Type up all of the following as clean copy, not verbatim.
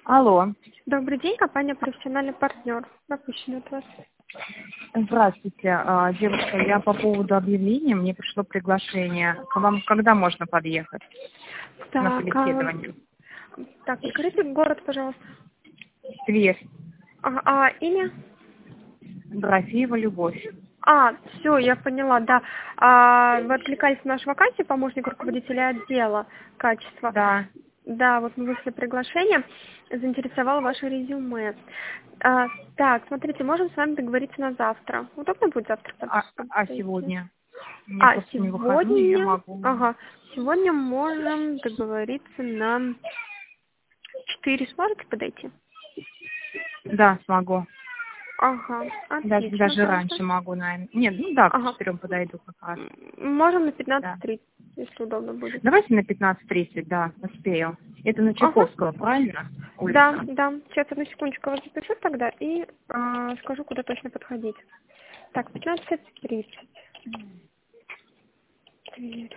Алло, Добрый день, компания «Профессиональный партнер». Напущено от вас. здравствуйте. Девушка, я по поводу объявления, мне пришло приглашение. К вам когда можно подъехать на Так, собеседование? скажите город, пожалуйста. Тверь. Имя? Дорофеева Любовь. Все, я поняла, да. Вы откликались на нашу вакансию, помощник руководителя отдела качества. Да. Да, вот мы вышли приглашение, заинтересовало ваше резюме. Так, смотрите, можем с вами договориться на завтра. Удобно будет завтра подойти? Сегодня? У меня просто не выходной, я Сегодня? могу. Сегодня можем договориться на 4. Сможете подойти? Да, смогу. Отлично. Даже Хорошо. раньше могу, наверное. Нет, к Ага. 4 подойду как раз. Можем на Да. 15:30, если удобно будет. Давайте на 15:30, да, успею. Это на Ага. Чайковского, правильно? Да, Улица. да. Сейчас одну секундочку вас запишу тогда и скажу, куда точно подходить. Так, 15:30. Тверь.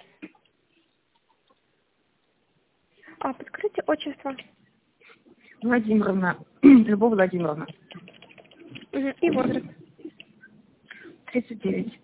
Подскажите отчество. Владимировна. Любовь Владимировна. И возраст. 39.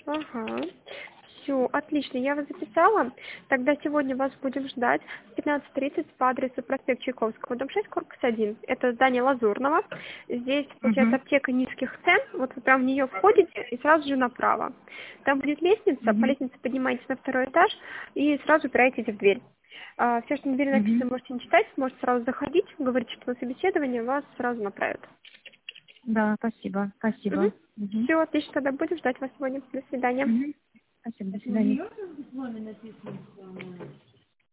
Все, отлично, я вас записала. Тогда сегодня вас будем ждать в 15:30 по адресу проспект Чайковского, дом 6, корпус 1. Это здание Лазурного. Здесь, получается, аптека низких цен. Вот вы прям в нее входите и сразу же направо. Там будет лестница, по лестнице поднимаетесь на 2-й этаж и сразу упираетесь в дверь. Все, что на двери написано, можете не читать, можете сразу заходить, говорить, что на собеседование вас сразу направят. Да, спасибо. Спасибо. Все, отлично, тогда будем ждать вас сегодня. До свидания. Спасибо, до свидания.